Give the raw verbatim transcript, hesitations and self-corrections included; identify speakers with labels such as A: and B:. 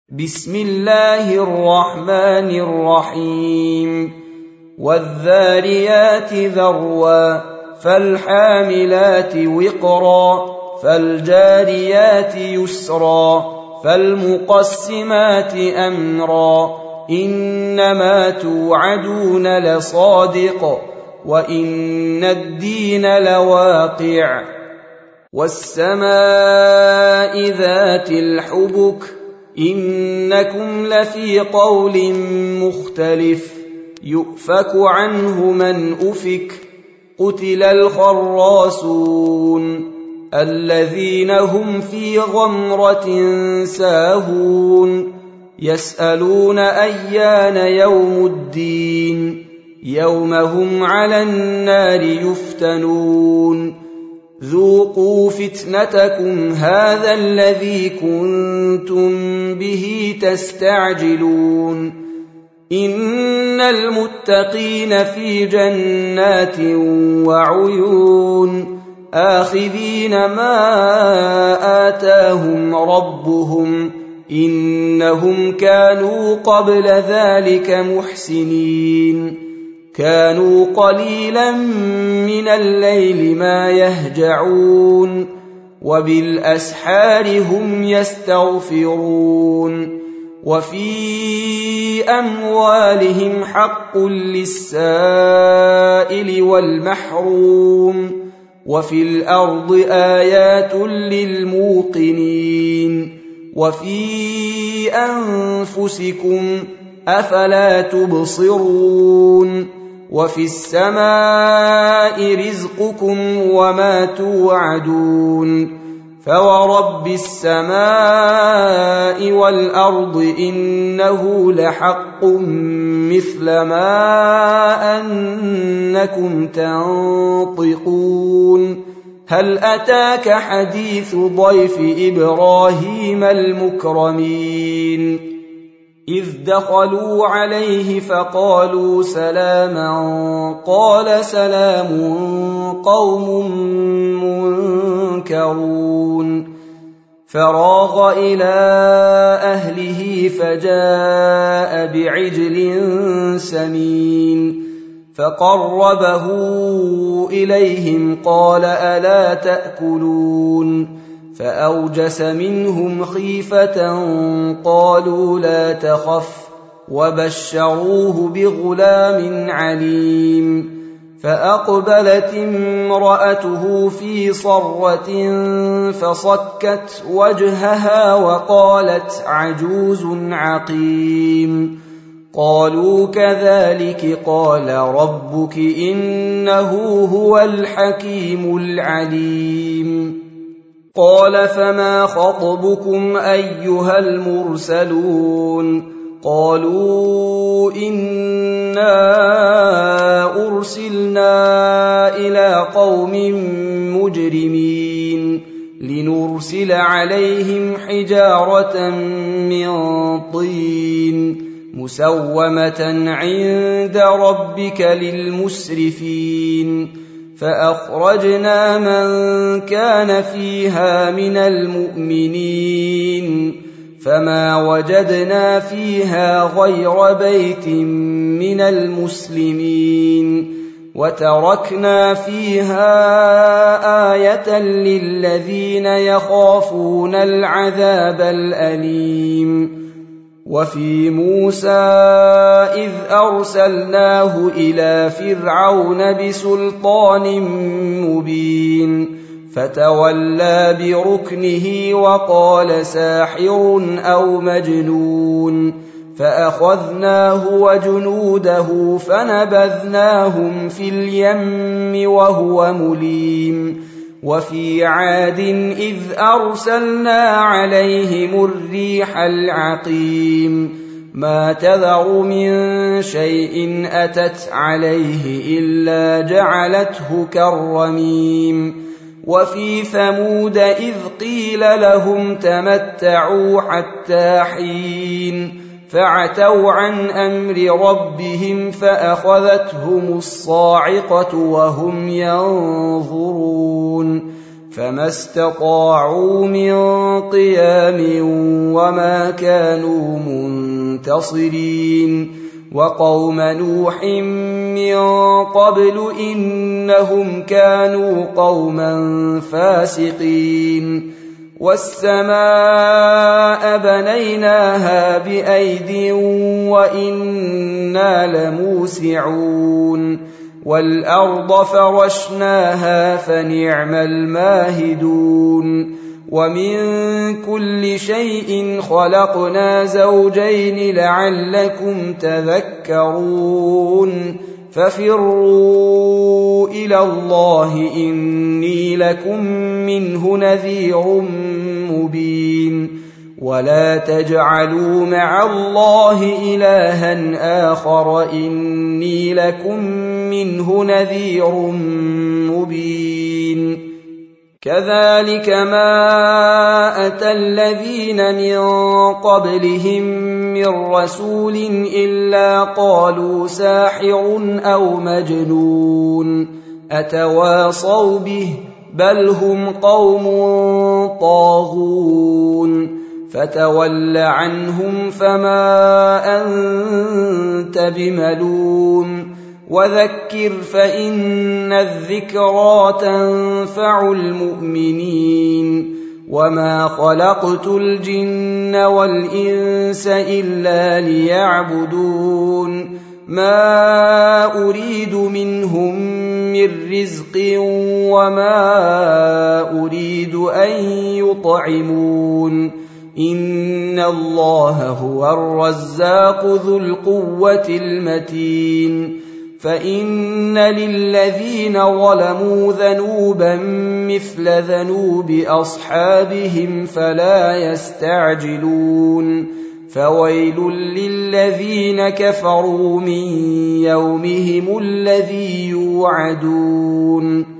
A: بسم الله الرحمن الرحيم والذاريات ذروا فالحاملات وقرا فالجاريات يسرا فالمقسمات أمرا إنما توعدون لصادق وإن الدين لواقع والسماء ذات الحبك إنكم لفي قول مختلف يؤفك عنه من أفك قتل الخراصون الذين هم في غمرة ساهون يسألون أيان يوم الدين يوم هم على النار يفتنون ذوقوا فتنتكم هذا الذي كنتم به تستعجلون إن المتقين في جنات وعيون آخذين ما آتاهم ربهم إنهم كانوا قبل ذلك محسنين كانوا قليلا من الليل ما يهجعون وبالأسحار هم يستغفرون وفي أموالهم حق للسائل والمحروم وفي الأرض آيات للموقنين وفي أنفسكم أفلا تبصرون وفي السماء رزقكم وما توعدون فورب السماء والأرض إنه لحق مثل ما أنكم تنطقون هل أتاك حديث ضيف إبراهيم المكرمين إذ دخلوا عليه فقالوا سلاما قال سلام قوم منكرون فراغ إلى أهله فجاء بعجل سمين فقربه إليهم قال ألا تأكلون فأوجس منهم خيفة قالوا لا تخف وبشروه بغلام عليم فأقبلت امرأته في صرة فصكت وجهها وقالت عجوز عقيم قالوا كذلك قال ربك إنه هو الحكيم العليم قال فما خطبكم أيها المرسلون قالوا إنا أرسلنا إلى قوم مجرمين لنرسل عليهم حجارة من طين مسومة عند ربك للمسرفين فأخرجنا من كان فيها من المؤمنين فما وجدنا فيها غير بيت من المسلمين وتركنا فيها آية للذين يخافون العذاب الأليم وفي موسى إذ أرسلناه إلى فرعون بسلطان مبين فتولى بركنه وقال ساحر أو مجنون فأخذناه وجنوده فنبذناهم في اليم وهو مليم وفي عاد إذ أرسلنا عليهم الريح العقيم ما تذر من شيء أتت عليه إلا جعلته كالرميم وفي ثمود إذ قيل لهم تمتعوا حتى حين فعتوا عن أمر ربهم فأخذتهم الصاعقة وهم ينظرون فما استطاعوا من قيام وما كانوا منتصرين وقوم نوح من قبل إنهم كانوا قوما فاسقين والسماء بنيناها بأيد وإنا لموسعون والأرض فرشناها فنعم الماهدون ومن كل شيء خلقنا زوجين لعلكم تذكرون ففروا إلى الله إني لكم منه نذير مبين ولا تجعلوا مع الله إلها آخر إني لكم منه نذير مبين كذلك ما أتى الذين من قبلهم من رسول إلا قالوا ساحر أو مجنون أتواصوا به بل هم قوم طاغون فتول عنهم فما أنت بملوم وذكر فإن الذكرى تنفع المؤمنين وما خلقت الجن والإنس إلا ليعبدون ما أريد منهم من رزق وما أريد أن يطعمون إن الله هو الرزاق ذو القوة المتين فإن للذين ظلموا ذنوبا مثل ذنوب أصحابهم فلا يستعجلون فويل للذين كفروا من يومهم الذي يوعدون